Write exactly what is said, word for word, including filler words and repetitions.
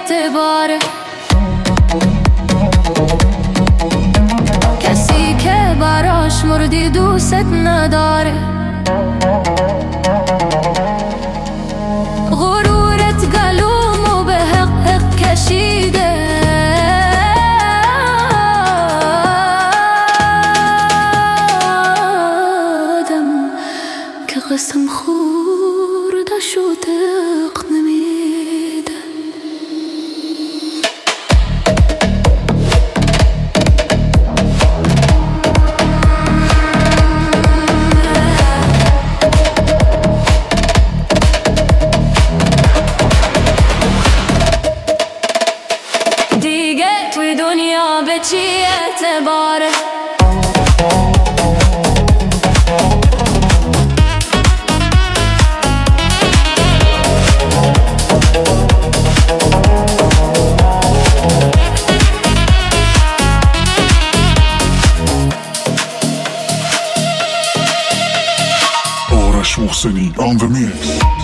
اعتباره. کسی که براش مردی دوست نداره. غرورت گلومو به حق حق کشیده. آدم که قسم خورده شد حق نمیده. دیگه توی دنیا به چی اعتباره؟ آرش محسنی on the mix.